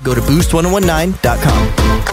Go to boost1019.com.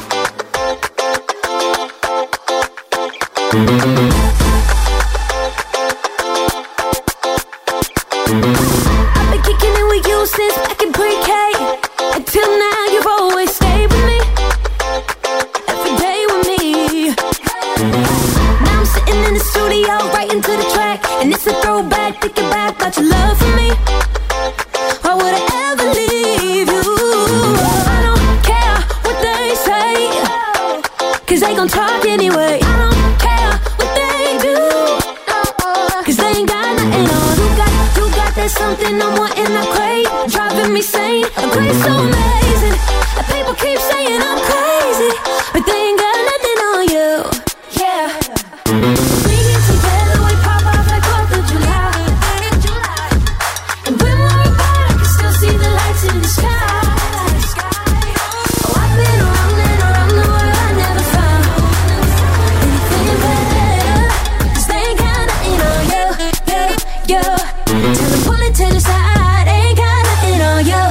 I've been kicking it with you since back in pre-K. Until now, you've always stayed with me. Every day with me. Now I'm sitting in the studio, writing to the track. And it's a throwback, thinking back about your love for me. Why would I ever leave you? I don't care what they say, 'cause they gon' talk anyway. I don't care what they do, 'cause they ain't got nothing on. You got that something I'm wanting, I crave. Driving me sane, a grace so amazing. And people keep saying I'm crazy, but they ain't got nothing on you. Yeah. We get together, we pop off like 4th of July. And when we're apart, I can still see the lights in the sky. Oh, I've been around and around the world, I never found anything better. 'Cause they ain't got nothing on you. Tell them pull it to the side, ain't got nothing on you.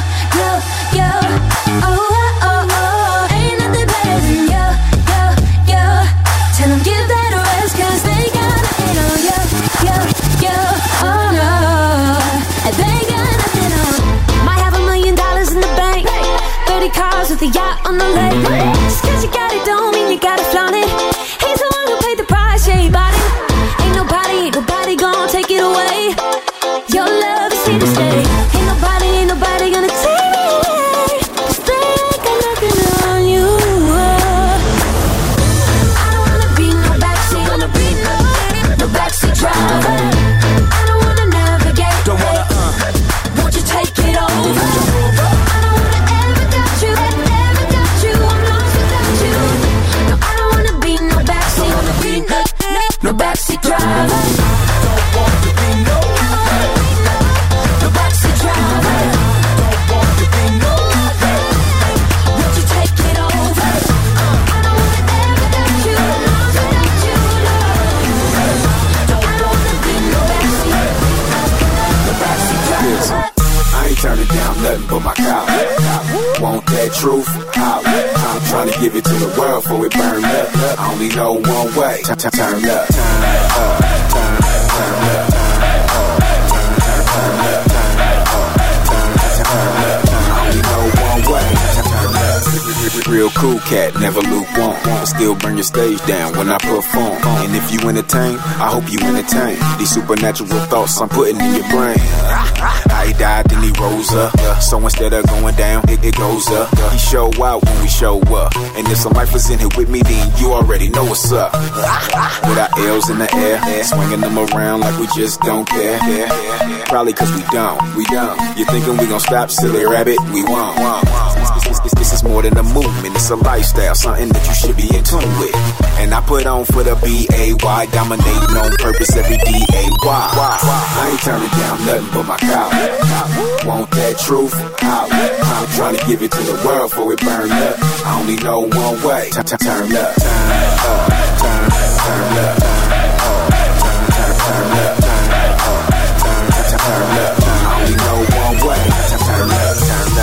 Oh, ain't nothing better than you. Tell them give that a rest, 'cause they ain't got nothing on you. Oh no, they ain't got nothing on. Might have $1 million in the bank, 30 cars with a yacht on the lake. Just 'cause you got it don't mean you gotta flaunt it. He's the one who paid the price, yeah, he bought it. Ain't nobody gonna take it away. Your love is here to stay. Ain't nobody gonna take me away. 'Cause they ain't got nothing on you. I don't wanna be no backseat, no backseat driver. I don't wanna navigate. Won't you take it over? I don't wanna ever doubt you. I'm lost without you. No, I don't wanna be no backseat, no backseat driver. Turning down nothing but my cow. Want that truth? I'm trying to give it to the world before it burn up. I only know one way. Turn up. Turn up. I only know one way. Real cool cat, never lukewarm. Still bring your stage down when I perform. And if you entertain, I hope you entertain these supernatural thoughts I'm putting in your brain. I died, then he rose up. So instead of going down, it goes up. He show out when we show up. And if some life is in here with me, then you already know what's up. With our L's in the air, swinging them around like we just don't care. Probably 'cause we don't. You thinking we gon' stop, silly rabbit? We won't. This is more than a movement, it's a lifestyle, something that you should be in tune with. And I put on for the B-A-Y, dominating on purpose every D-A-Y. I ain't turning down nothing but my cow. Want that truth? I'm trying to give it to the world before it burn up. I only know one way. Turn up. Turn up. Turn up. I only know one way. Turn up.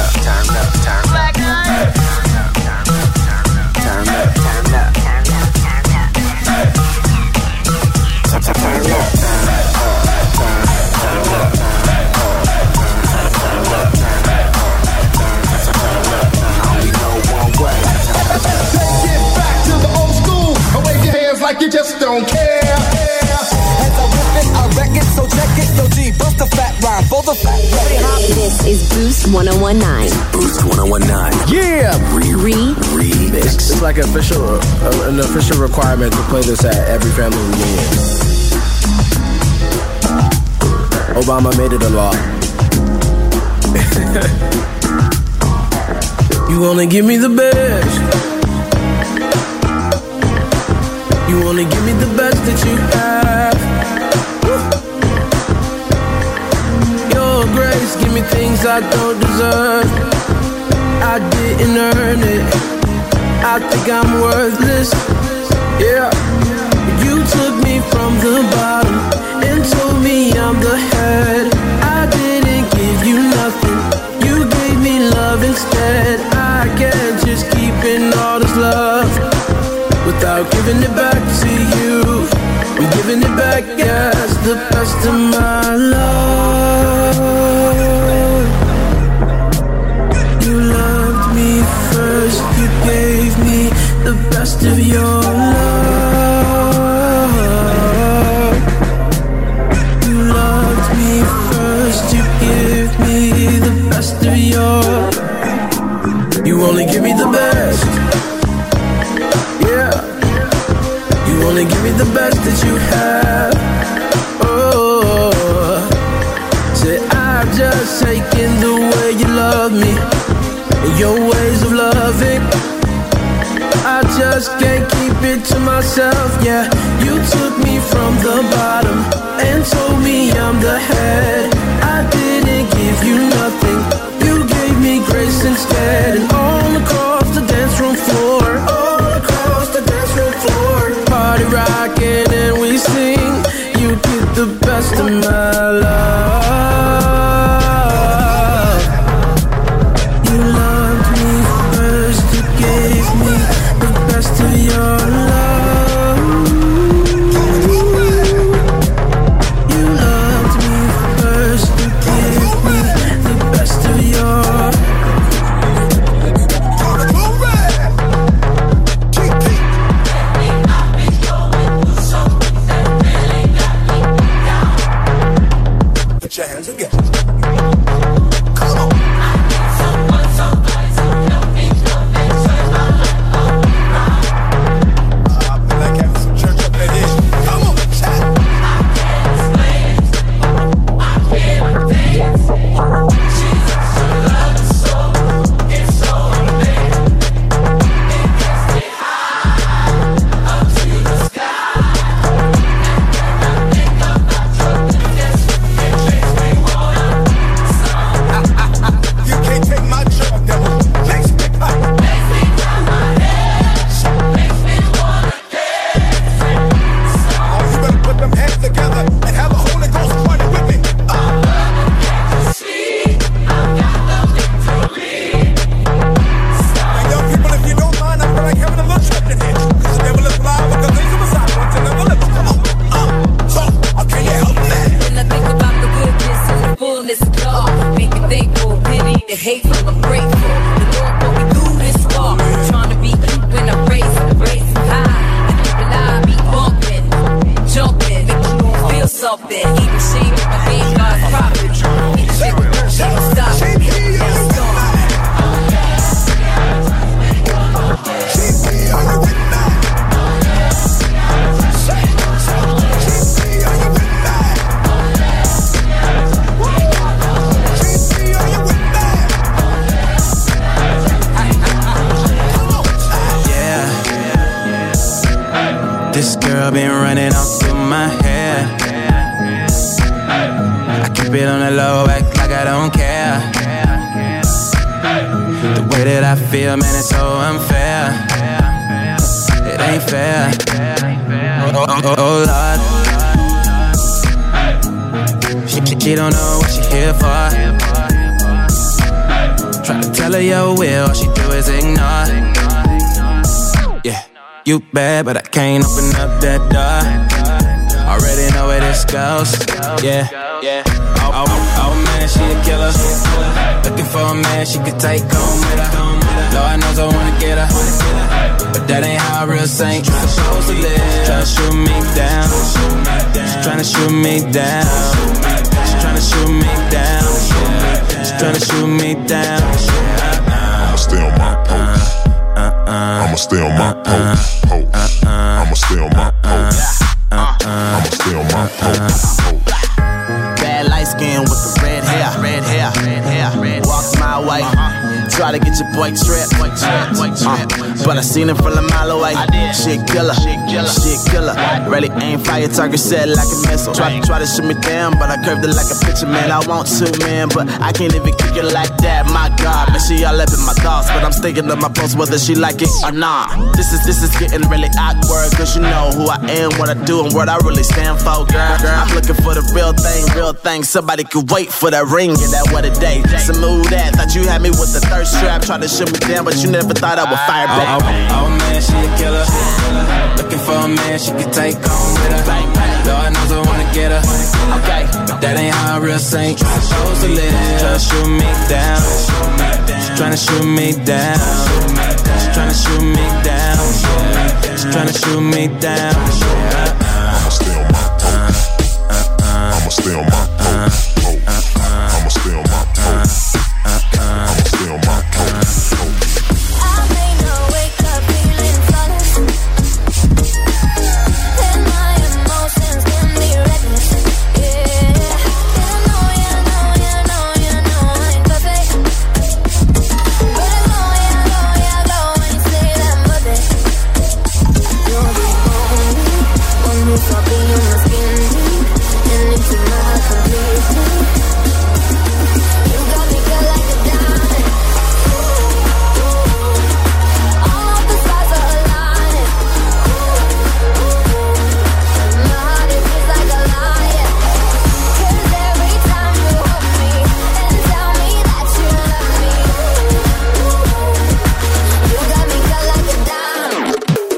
Like you just don't care. As I rip it, I wreck it, so check it. Yo, G, bust the fat rhyme for the fat record. This is Boost 1019. Boost 1019. Yeah! Remix. It's like an official requirement to play this at every family reunion. Obama made it a law. You wanna give me the best. You wanna give me the best that you have. Your grace, give me things I don't deserve. I didn't earn it. I think I'm worthless. Yeah. You took me from the bottom and told me I'm the head. I didn't give you nothing. You gave me love instead. I about giving it back to you. I'm giving it back as the best of my love. You loved me first, you gave me the best of your love. You loved me first, you gave me the best of your. You only give me the best. Yeah. You only give me the best that you have. Oh, say I've just taken the way you love me and your ways of loving. I just can't keep it to myself. Yeah, you took me from the bottom and told me I'm the head. I didn't give you nothing. You gave me grace instead. And all across the dance room floor, all across the dance room floor, party rocking and we sing. You get the best of my love. You loved me first, you gave me the best of your love. You loved me first, you gave me the best of your. Put your hands together. Come on. I feel like having some church up in here. Come on, chat. You can't take my joy, devil. Makes me hot. Oh, you better put them hands together and have a Holy Ghost party with me. Now, young people, if you don't mind, I feel like having a little church in here. 'Cause the devil is alive, because he's a Messiah. Want to never live. Come on. So, can you help that? When I think about the goodness and the fullness of God, make me thankful, pity the hateful, I'm grateful. The Lord put me through this far, trying to be you when I'm racing high. And I be bumping, jumping, make the Lord feel something. Even shame if I ain't God's prophet. Even shit with her, she don't stop. Yes, God. This girl been running off through my hair. I keep it on the low, act like I don't care. The way that I feel, man, it's so unfair. It ain't fair. Oh Lord. She don't know what she here for. Try to tell her your will, all she do is ignore. Yeah. You bad, but I can't open up that door. Already know where this goes. Yeah. Oh man, she a killer. Looking for a man she could take home with her. Lord knows I wanna get her, but that ain't how a real saint supposed to live. Tryna shoot me down. She's tryna shoot me down. She's tryna shoot me down. She's tryna shoot me down. I'ma stay on my post. I'ma stay on my post. I'ma stay on my post. I'ma stay on my post. Bad light skin with the red hair. Walks my way. Try to get your boy tripped. But I seen him from a mile away. Shit killer. Really aim fire target set like a missile. Try to shoot me down, but I curved it like a picture, man. I want to, man, but I can't even kick it like that. My God, man, she all up in my thoughts, but I'm sticking to my post whether she like it or not. This is getting really awkward, 'cause you know who I am, what I do, and what I really stand for, girl. I'm looking for the real thing. Somebody could wait for that ring and that what a day. Smooth that, thought you had me with the third first trap, tried to shut me down, but you never thought I would fire back. Oh man, she a killer. Looking for a man she can take on with her. Lord knows I wanna get her. Okay, but that ain't how a real saint supposed to live. Tryna shoot me down. She tryna shoot me down. She tryna shoot me down. She tryna shoot me down. I'ma stay on my post. I'ma stay on my post. I'ma stay on my post. I'ma stay on my post. I may not wake up feeling flawless, and my emotions can be reckless. Yeah, I know I ain't perfect, but I know when you say that mother. You're the only one who's flopping on my skin deep and into my completely. You got me feel like a diamond. All of the stars are aligning. My heart is just like a lion. 'Cause every time you hold me and tell me that you love me, you got me feel like a diamond.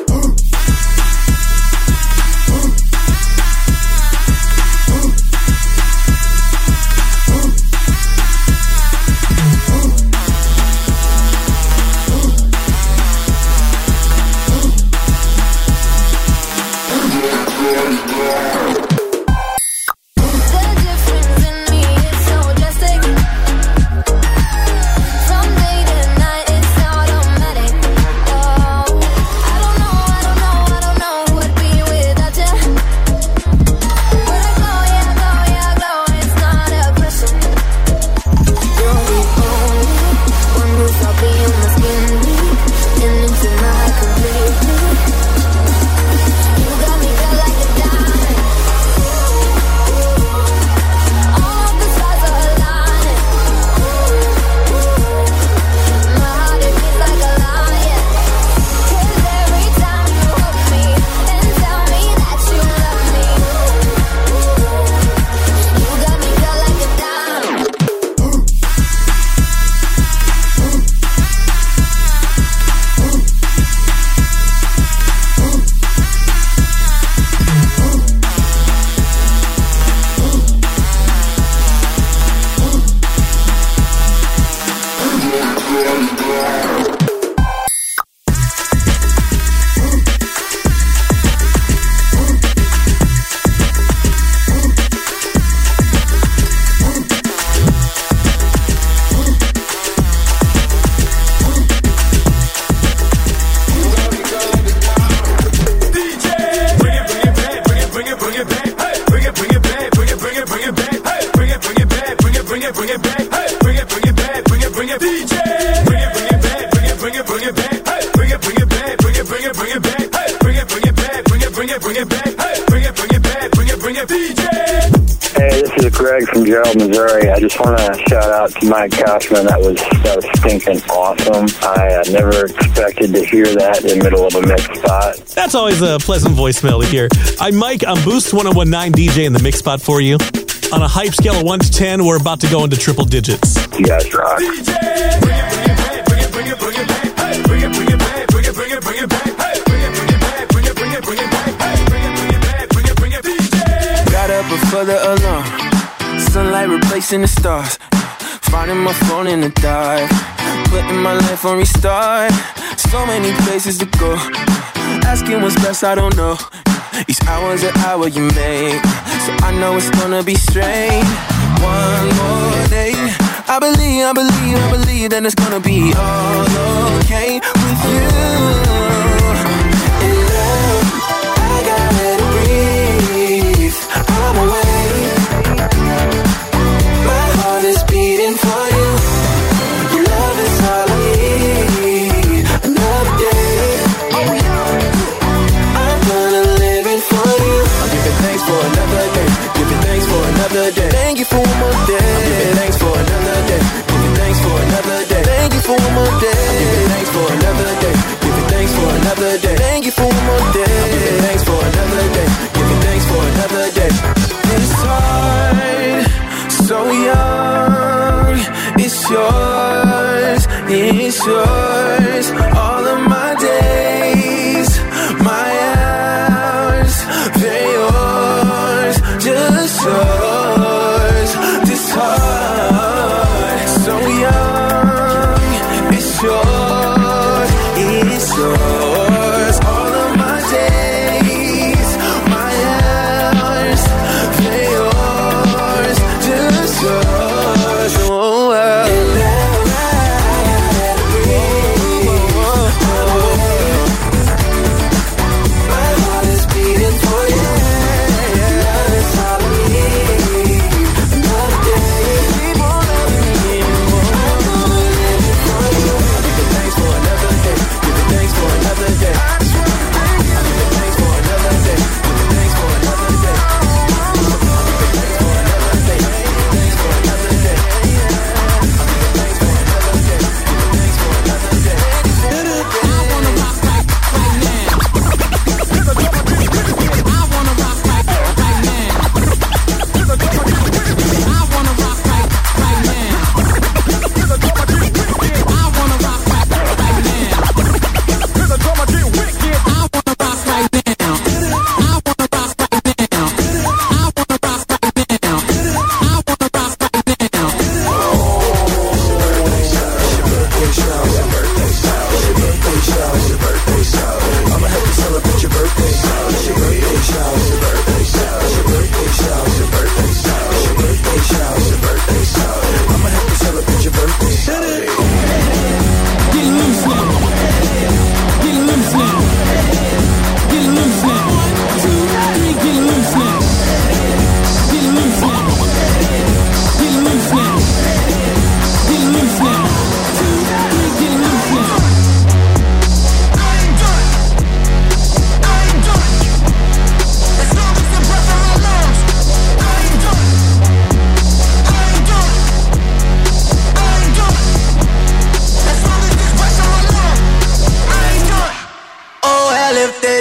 The difference in me is so drastic. From day to night, it's automatic. Oh, I don't know who I'd be without you. But I glow, it's not a question. You're the only one who's flopping on my skin deep and into my completely. You got me feel like a diamond. All of the stars are aligning. My heart is just like a lion. 'Cause every time you hold me and tell me that you love me, you got me feel like a diamond. Hey, this is Greg from Gerald, Missouri. I just want to shout out to Mike Kaufman. That was stinking awesome. I never expected to hear that in the middle of a mix spot. That's always a pleasant voicemail to hear. I'm Mike. I'm Boost 1019 DJ in the mix spot for you. On a hype scale of 1 to 10, we're about to go into triple digits. You guys rock. Got up before the alarm. Sunlight replacing the stars. Finding my phone in the dark. Putting my life on restart. So many places to go. Asking what's best, I don't know. Each hour's an hour you make. So I know it's gonna be strange. One more day. I believe that it's gonna be all okay with you. In love, I gotta let it breathe. I'm awake. My heart is beating for you. Your love is all I need. Another day. I'm gonna live it for you. I'm giving thanks for another day. Giving thanks for another day. Thank you for one more day. I'm giving thanks for another day. Giving thanks for another day. Thank you for one more day. I'm giving thanks for another day. Giving thanks for another day. Thank you for one more day. I'm giving thanks for another day. Giving thanks for another day. This heart, so young, it's yours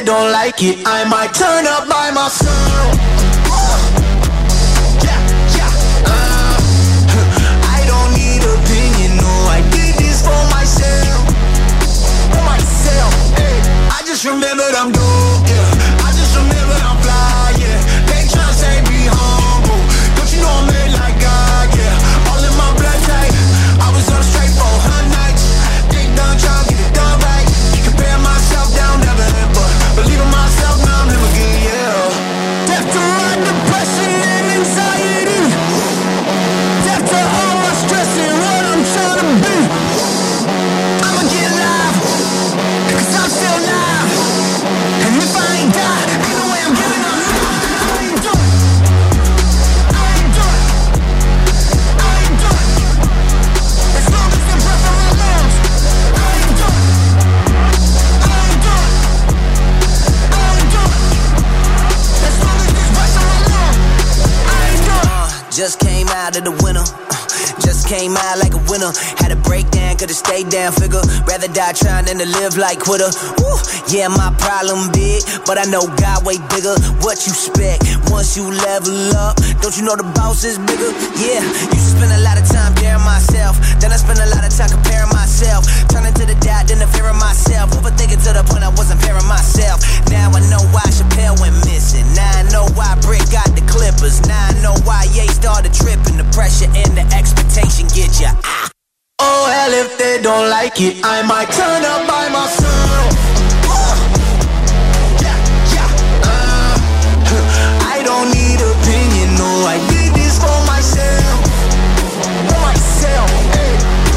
don't like it, I might turn up by myself. I don't need opinion, no, I did this for myself. For myself, hey. I just remembered I'm dope, yeah. I just remembered I'm fly, yeah. They tryna say be humble. Don't you know I'm made like God, yeah. All in my blood type. I was on straight for 100 nights. Ain't done trying to get it done right. Compare myself down, never ever. Believe in myself, now I'm never good, yeah. Death to my depression and anxiety. Death to all my stress and what I'm trying to be. I'ma get live, cause I'm still live. And if I ain't die, ain't no way I'm giving up. I ain't done. I ain't done. I ain't done. As long as the breath in my lungs, I ain't done. I ain't done. I ain't done. As long as this breath in my lungs, I ain't done. Just came out of the winter. Just came out like a winner. Had a breakdown, could've stayed down, figure. Rather die trying than to live like quitter. Woo, yeah, my problem big, but I know God way bigger. What you expect once you level up? Don't you know the boss is bigger? Yeah, used to spend a lot of time daring myself. Then I spent a lot of time comparing myself. Turning to the doubt, then the fear of myself. Overthinking to the point I wasn't pairing myself. Now I know why Chappelle went missing. Now I know why Brick got the Clippers. Now I know why Ye started tripping. The pressure and the expectation get ya. Oh hell, if they don't like it, I might turn up by myself. I don't need opinion, no, I did this for myself. For myself, hey.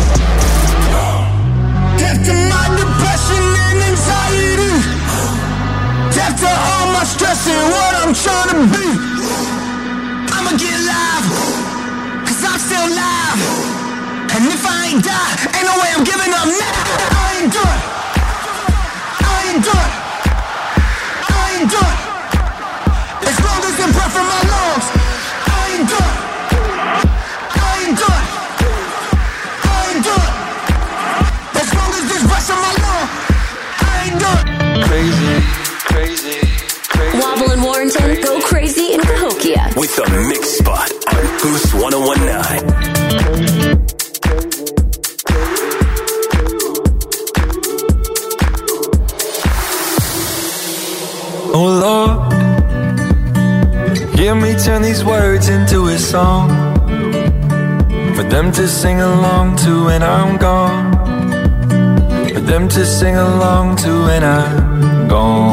Death to my depression and anxiety. Death to all my stress and what I'm trying to be. I'ma get live, cause I'm still live. And if I ain't die, ain't no way I'm giving up now. I ain't done. I ain't done. I ain't done. As long as the breath in my lungs, I ain't done. I ain't done. I ain't done. As long as this breath in my lungs, I ain't done. Crazy, crazy, crazy. Wobble and Warrington, go crazy in Cahokia. With the Mix Spot on Boost 1019. Oh Lord, hear me turn these words into a song for them to sing along to when I'm gone. For them to sing along to when I'm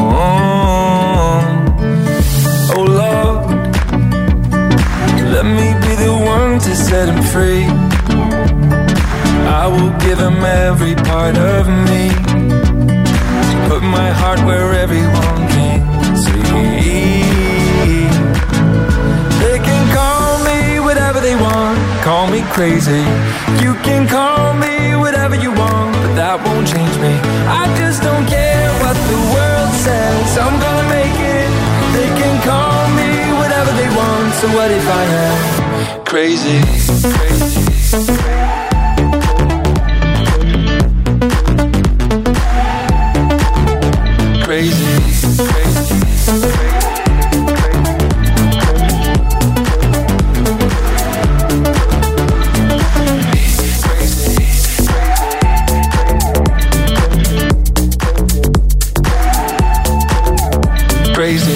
gone. Oh Lord, let me be the one to set him free. I will give him every part of me. Put my heart where everyone can see. They can call me whatever they want. Call me crazy. You can call me whatever you want, but that won't change me. I just don't care what the world says. I'm gonna make it. They can call me whatever they want. So what if I am crazy? Crazy. Crazy, crazy, crazy,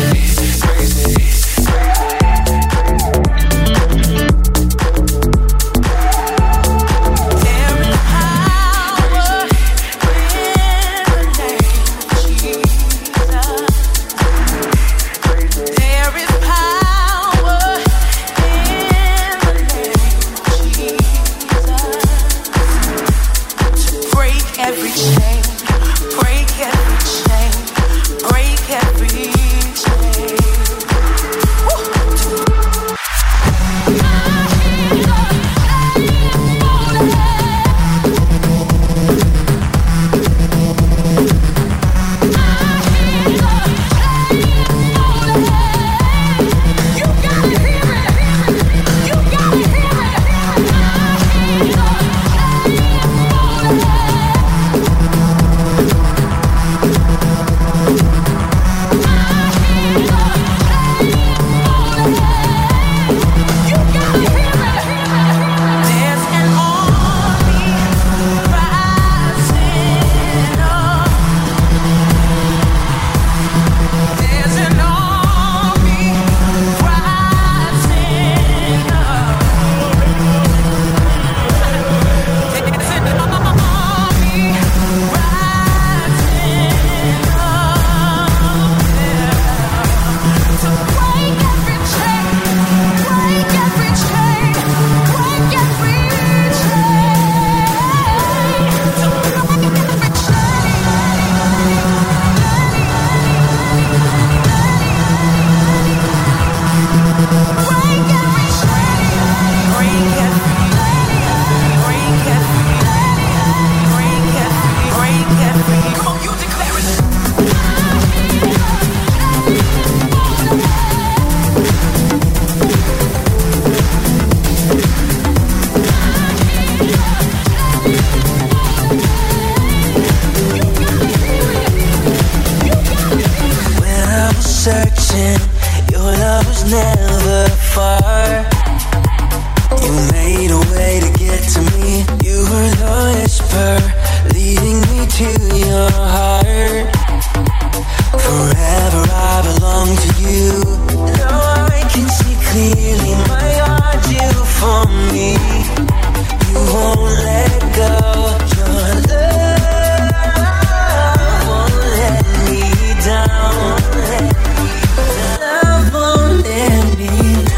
crazy. searching, your love was never far. You made a way to get to me. You were the whisper leading me to your heart. Forever I belong to you. Now I can see clearly, my heart, you for me. You won't let go. Your love won't let me down. Love won't let me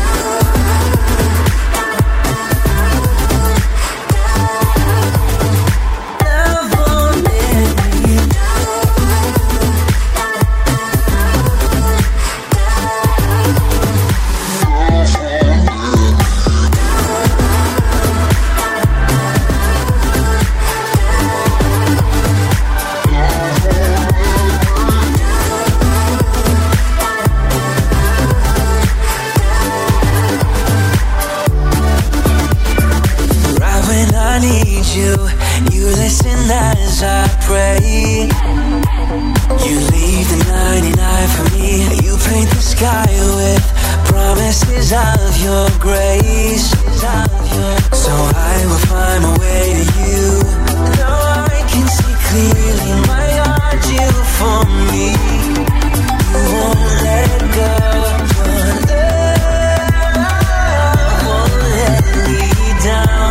as I pray. You leave the 99 for me. You paint the sky with promises of your grace. So I will find my way to you. Now I can see clearly, my heart, you for me. You won't let go. Your love won't let me down.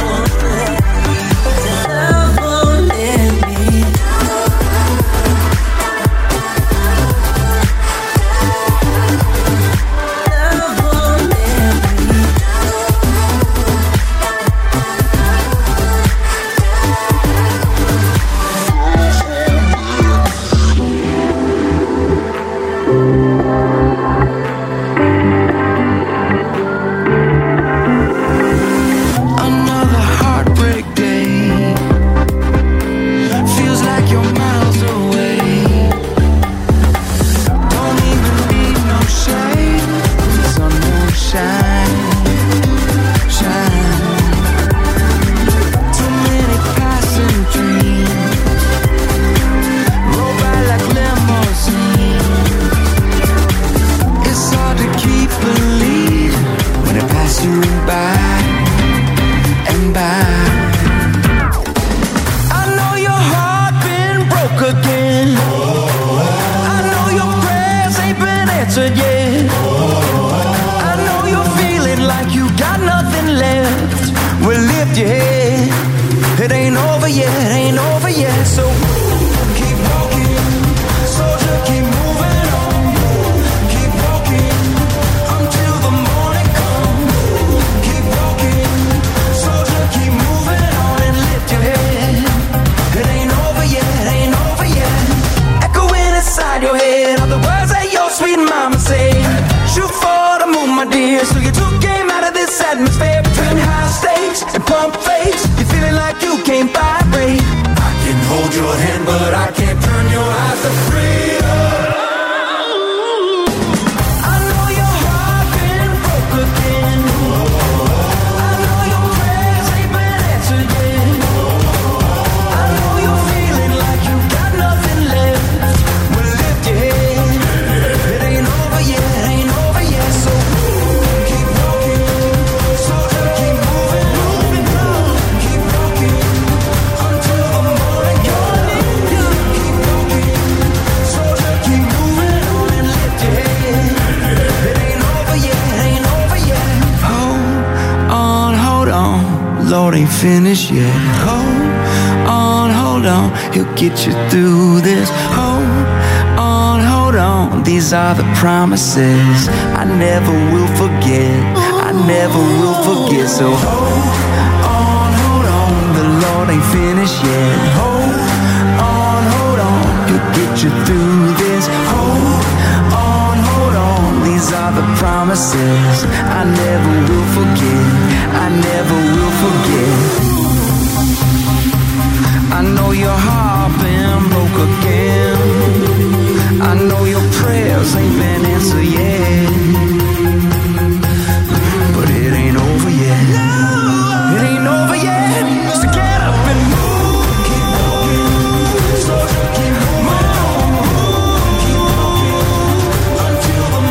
Finish yet. Hold on, he'll get you through this. Hold on, these are the promises I never will forget. I never will forget. So hold on, the Lord ain't finished yet. Hold on, he'll get you through this. Hold on, these are the promises I never will forget. I never will forget. I know your heart been broke again. I know your prayers ain't been answered yet. But it ain't over yet. It ain't over yet. So get up and move. Keep walking. So keep moving on. Keep walking until the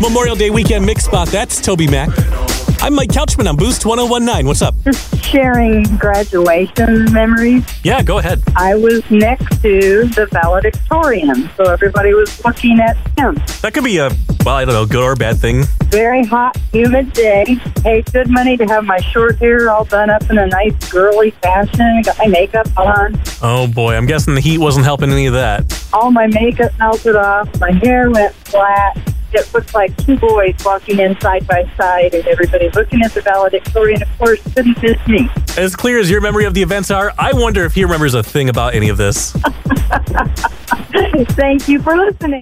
Memorial Day weekend mix spot. That's Toby Mac. I'm Mike Couchman on Boost 1019. What's up? Just sharing graduation memories. Yeah, go ahead. I was next to the valedictorian, so everybody was looking at him. That could be a, well, I don't know, good or bad thing. Very hot, humid day. Paid good money to have my short hair all done up in a nice girly fashion. Got my makeup on. Oh boy, I'm guessing the heat wasn't helping any of that. All my makeup melted off. My hair went flat. It looked like two boys walking in side by side, and everybody looking at the valedictorian, of course, couldn't miss me. As clear as your memory of the events are, I wonder if he remembers a thing about any of this. Thank you for listening.